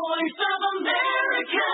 voice of America.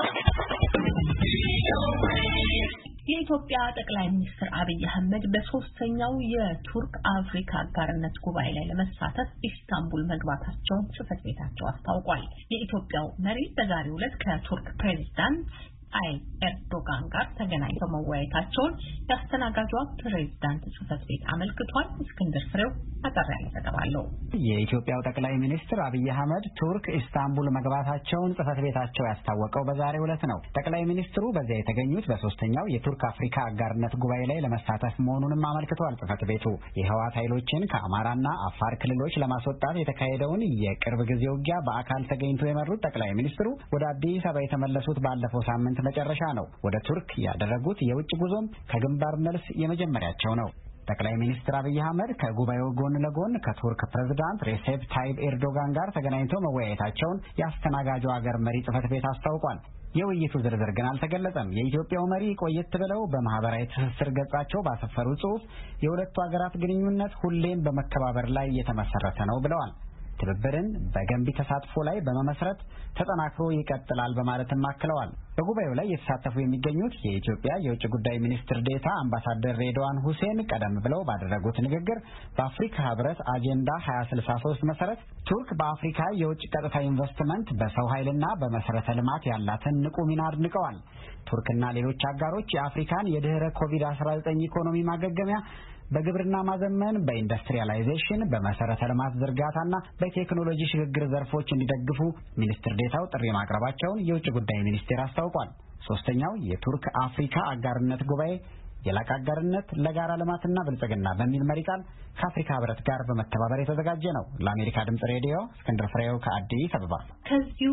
የኢትዮጵያ ጠቅላይ ሚኒስትር አብይ አህመድ በሶስተኛው የቱርክ አፍሪካ አጋርነት ጉባኤ ላይ ለመሳተፍ ኢስታንቡል መግባታቸውን ጽሕፈት ቤታቸው አስታውቋል። የኢትዮጵያው መሪ በዛሬው ዕለት ከቱርክ ፕሬዝዳንት ታይብ ኤርዶጋን ጋር ተገናኝተው መወያየታቸውን ያስተናጋጇ ፕሬዝዳንት ጽሕፈት ቤት አመልክቷል። እስክንድር ፍሬው አጠራያለ ተቀባለው። የኢትዮጵያው ጠቅላይ ሚኒስትር አብይ አህመድ ቱርክ ኢስታንቡል መግባታቸውን ጽሕፈት ቤታቸው ያስታወቀው በዛሬው ዕለት ነው። ጠቅላይ ሚኒስትሩ በዚያ የተገኙት በሶስተኛው የቱርክ አፍሪካ አጋርነት ጉባኤ ላይ ለመሳተፍ መሆኑንም አመልክቷል። ጽሕፈት ቤቱ የህወሓት ኃይሎችን ከአማራና አፋር ክልሎች ለማስወጣት የተካሄደውን የቅርብ ጊዜ ውጊያ በአካል ተገኝቶ የመሩት ጠቅላይ ሚኒስትሩ ወደ አዲስ አበባ የተመለሱት ባለፈው ሳምንት መጨረሻ ነው። ወደ ቱርክ ያደረጉት የውጭ ጉዞም ከግንባር መልስ የመጀመሪያቸው ነው። ጠቅላይ ሚኒስትር አብይ አህመድ ከጉባኤው ጎን ለጎን ከቱርክ ፕሬዝዳንት ሬሴፕ ታይብ ኤርዶጋን ጋር ተገናኝተው መወያየታቸውን ያስተናጋጁ ሀገር መሪ ጽሕፈት ቤት አስታውቋል። የውይይቱ ዝርዝር ግን አልተገለጸም። የኢትዮጵያው መሪ ቆየት ብለው በማህበራዊ ትስስር ገጻቸው ባሰፈሩ ጽሑፍ የሁለቱ ሀገራት ግንኙነት ሁሌም በመከባበር ላይ የተመሰረተ ነው ብለዋል። ትብብርን በገንቢ ተሳትፎ ላይ በመመስረት ተጠናክሮ ይቀጥላል በማለትም አክለዋል። በጉባኤው ላይ የተሳተፉ የሚገኙት የኢትዮጵያ የውጭ ጉዳይ ሚኒስትር ዴኤታ አምባሳደር ሬድዋን ሁሴን ቀደም ብለው ባደረጉት ንግግር በአፍሪካ ህብረት አጀንዳ 2063 መሰረት ቱርክ በአፍሪካ የውጭ ቀጥታ ኢንቨስትመንት በሰው ኃይልና በመሰረተ ልማት ያላትን ንቁ ሚና አድንቀዋል። ቱርክና ሌሎች አጋሮች የአፍሪካን የድህረ ኮቪድ-19 ኢኮኖሚ ማገገሚያ በግብርና ማዘመን፣ በኢንዱስትሪያላይዜሽን፣ በመሰረተ ልማት ዝርጋታና በቴክኖሎጂ ሽግግር ዘርፎች እንዲደግፉ ሚኒስትር ዴታው ጥሪ ማቅረባቸውን የውጭ ጉዳይ ሚኒስቴር አስታውቋል። ሶስተኛው የቱርክ አፍሪካ አጋርነት ጉባኤ የላቀ አጋርነት ለጋራ ልማትና ብልጽግና በሚል መሪ ቃል ከአፍሪካ ህብረት ጋር በመተባበር የተዘጋጀ ነው። ለአሜሪካ ድምጽ ሬዲዮ እስክንድር ፍሬው ከአዲስ አበባ። ከዚሁ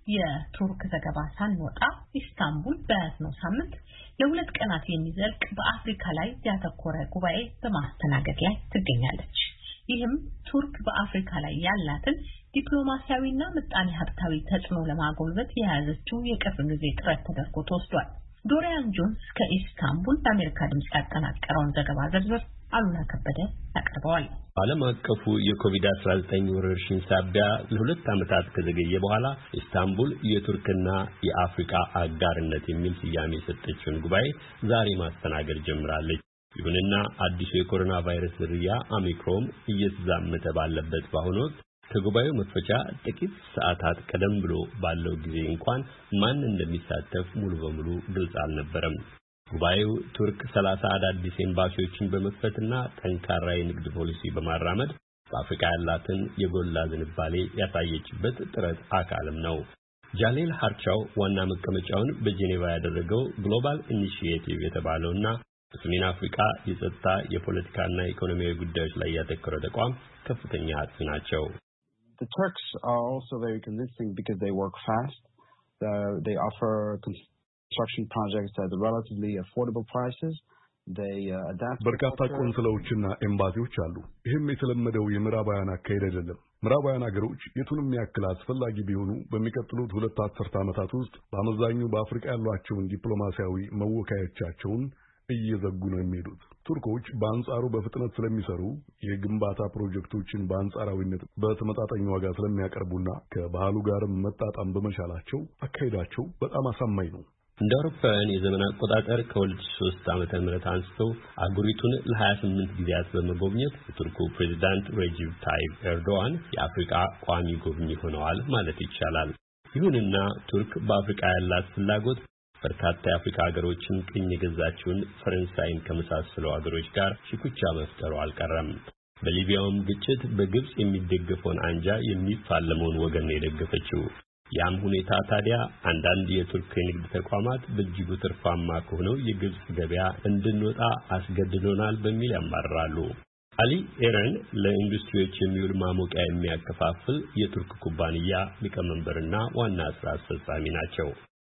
የቱርክ ዘገባ ሳንወጣ ኢስታንቡል በያዝነው ሳምንት ለሁለት ቀናት የሚዘልቅ በአፍሪካ ላይ ያተኮረ ጉባኤ በማስተናገድ ላይ ትገኛለች። ይህም ቱርክ በአፍሪካ ላይ ያላትን ዲፕሎማሲያዊና ምጣኔ ሀብታዊ ተጽዕኖ ለማጎልበት የያዘችው የቅርብ ጊዜ ጥረት ተደርጎ ተወስዷል። ዶሪያን ጆንስ ከኢስታንቡል በአሜሪካ ድምጽ ያጠናቀረውን ዘገባ ዝርዝር አሉላ ከበደ ያቀርበዋል። ዓለም አቀፉ የኮቪድ-19 ወረርሽኝ ሳቢያ ለሁለት ዓመታት ከዘገየ በኋላ ኢስታንቡል የቱርክና የአፍሪካ አጋርነት የሚል ስያሜ የሰጠችውን ጉባኤ ዛሬ ማስተናገድ ጀምራለች። ይሁንና አዲሱ የኮሮና ቫይረስ ዝርያ ኦሚክሮን እየተዛመተ ባለበት በአሁኑ ወቅት ከጉባኤው መክፈቻ ጥቂት ሰዓታት ቀደም ብሎ ባለው ጊዜ እንኳን ማን እንደሚሳተፍ ሙሉ በሙሉ ግልጽ አልነበረም። ጉባኤው ቱርክ 30 አዳዲስ ኤምባሲዎችን በመክፈትና ጠንካራ የንግድ ፖሊሲ በማራመድ በአፍሪካ ያላትን የጎላ ዝንባሌ ያሳየችበት ጥረት አካልም ነው። ጃሌል ሃርቻው ዋና መቀመጫውን በጄኔቫ ያደረገው ግሎባል ኢኒሺዬቲቭ የተባለውና በሰሜን አፍሪካ የጸጥታ የፖለቲካና ኢኮኖሚያዊ ጉዳዮች ላይ ያተኮረ ተቋም ከፍተኛ አጥኚ ናቸው። The Turks are also very convincing because they work fast. They offer construction projects at relatively affordable prices. They adapt. በርካታ ቆንስላዎችና ኤምባሲዎች አሉ። ይህም የተለመደው የምዕራባውያን አካሄድ አይደለም። ምዕራባውያን ሀገሮች የቱንም ያክል አስፈላጊ ቢሆኑ በሚቀጥሉት 2 አስርተ ዓመታት ውስጥ በአመዛኙ በአፍሪካ ያሏቸውን ዲፕሎማሲያዊ መወካዮቻቸውን እየዘጉ ነው የሚሄዱት። ቱርኮች በአንጻሩ በፍጥነት ስለሚሰሩ የግንባታ ፕሮጀክቶችን በአንጻራዊነት በተመጣጣኝ ዋጋ ስለሚያቀርቡና ከባህሉ ጋር መጣጣም በመቻላቸው አካሄዳቸው በጣም አሳማኝ ነው። እንደ አውሮፓውያን የዘመን አቆጣጠር ከ2003 ዓመተ ምህረት አንስቶ አገሪቱን ለ28 ጊዜያት በመጎብኘት የቱርኩ ፕሬዝዳንት ሬጂፕ ታይብ ኤርዶዋን የአፍሪካ ቋሚ ጎብኚ ሆነዋል ማለት ይቻላል። ይሁንና ቱርክ በአፍሪካ ያላት ፍላጎት በርካታ የአፍሪካ ሀገሮችን ቅኝ የገዛችውን ፈረንሳይን ከመሳሰሉ ሀገሮች ጋር ሽኩቻ መፍጠሩ አልቀረም። በሊቢያውም ግጭት በግብጽ የሚደገፈውን አንጃ የሚፋለመውን ወገን ነው የደገፈችው። ያም ሁኔታ ታዲያ አንዳንድ የቱርክ የንግድ ተቋማት በእጅጉ ትርፋማ ከሆነው የግብጽ ገበያ እንድንወጣ አስገድዶናል በሚል ያማርራሉ። አሊ ኤረን ለኢንዱስትሪዎች የሚውል ማሞቂያ የሚያከፋፍል የቱርክ ኩባንያ ሊቀመንበርና ዋና ስራ አስፈጻሚ ናቸው።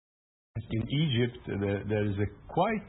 In Egypt, there is a quite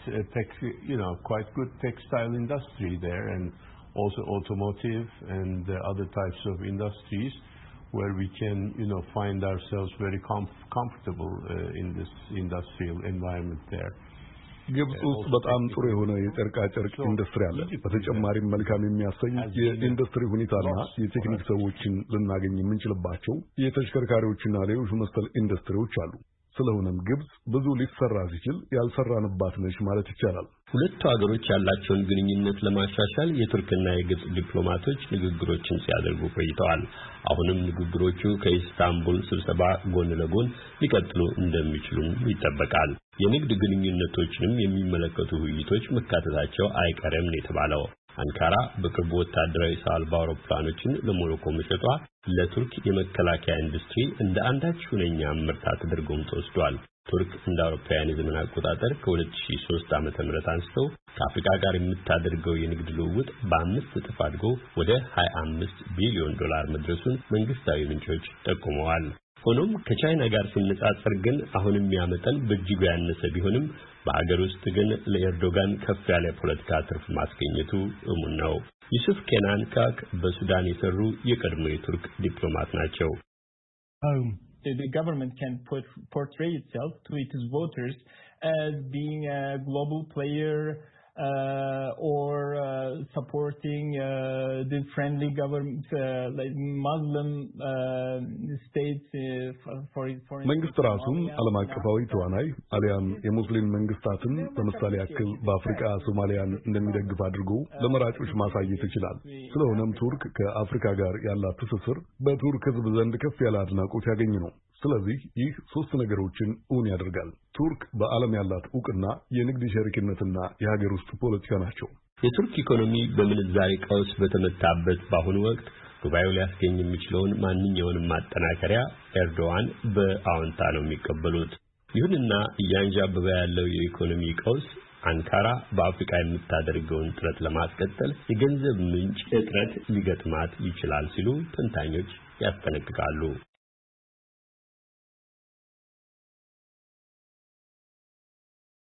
good textile industry there, and also automotive and other types of industries where we can, find ourselves very comfortable in this industrial environment there. ግብጽ ውስጥ በጣም ጥሩ የሆነ የጨርቃ ጨርቅ ኢንዱስትሪ አለ። በተጨማሪም መልካም የሚያሰኝ የኢንዱስትሪ ሁኔታና የቴክኒክ ሰዎችን ልናገኝ የምንችልባቸው የተሽከርካሪዎችና ሌሎች መሰል ኢንዱስትሪዎች አሉ። ስለሆነም ግብጽ ብዙ ሊሰራ ሲችል ያልሰራንባት ነች ማለት ይቻላል። ሁለቱ ሀገሮች ያላቸውን ግንኙነት ለማሻሻል የቱርክና የግብጽ ዲፕሎማቶች ንግግሮችን ሲያደርጉ ቆይተዋል። አሁንም ንግግሮቹ ከኢስታንቡል ስብሰባ ጎን ለጎን ሊቀጥሉ እንደሚችሉም ይጠበቃል። የንግድ ግንኙነቶችንም የሚመለከቱ ውይይቶች መካተታቸው አይቀርም ነው የተባለው። አንካራ በቅርቡ ወታደራዊ ሰው አልባ አውሮፕላኖችን ለሞሮኮ መሸጧ ለቱርክ የመከላከያ ኢንዱስትሪ እንደ አንዳች ሁነኛ ምርታ ተደርጎም ተወስዷል። ቱርክ እንደ አውሮፓውያን የዘመን አቆጣጠር ከ2003 ዓመተ ምህረት አንስቶ ከአፍሪካ ጋር የምታደርገው የንግድ ልውውጥ በ5 እጥፍ አድጎ ወደ 25 ቢሊዮን ዶላር መድረሱን መንግስታዊ ምንጮች ጠቁመዋል። ሆኖም ከቻይና ጋር ሲነጻጸር ግን አሁንም ያመጠን በእጅጉ ያነሰ ቢሆንም በአገር ውስጥ ግን ለኤርዶጋን ከፍ ያለ ፖለቲካ ትርፍ ማስገኘቱ እሙን ነው። ዩሱፍ ኬናን ካክ በሱዳን የሰሩ የቀድሞ የቱርክ ዲፕሎማት ናቸው። The government can portray itself to its voters as being a global player or supporting the friendly government like Muslim states for መንግስት ራሱን ዓለም አቀፋዊ ተዋናይ አሊያም የሙስሊም መንግስታትን በመሳሌ ያክል በአፍሪካ ሶማሊያን እንደሚደግፍ አድርጎ ለመራጮች ማሳየት ይችላል። ስለሆነም ቱርክ ከአፍሪካ ጋር ያላት ትስስር በቱርክ ሕዝብ ዘንድ ከፍ ያለ አድናቆት ያገኝ ነው። ስለዚህ ይህ ሶስት ነገሮችን እውን ያደርጋል። ቱርክ በዓለም ያላት ዕውቅና፣ የንግድ ሸሪክነትና የሀገር ውስጥ ፖለቲካ ናቸው። የቱርክ ኢኮኖሚ በምንዛሬ ቀውስ በተመታበት በአሁኑ ወቅት ጉባኤው ሊያስገኝ የሚችለውን ማንኛውንም ማጠናከሪያ ኤርዶዋን በአዎንታ ነው የሚቀበሉት። ይሁንና እያንዣበበ ያለው የኢኮኖሚ ቀውስ አንካራ በአፍሪካ የምታደርገውን ጥረት ለማስቀጠል የገንዘብ ምንጭ እጥረት ሊገጥማት ይችላል ሲሉ ተንታኞች ያስጠነቅቃሉ።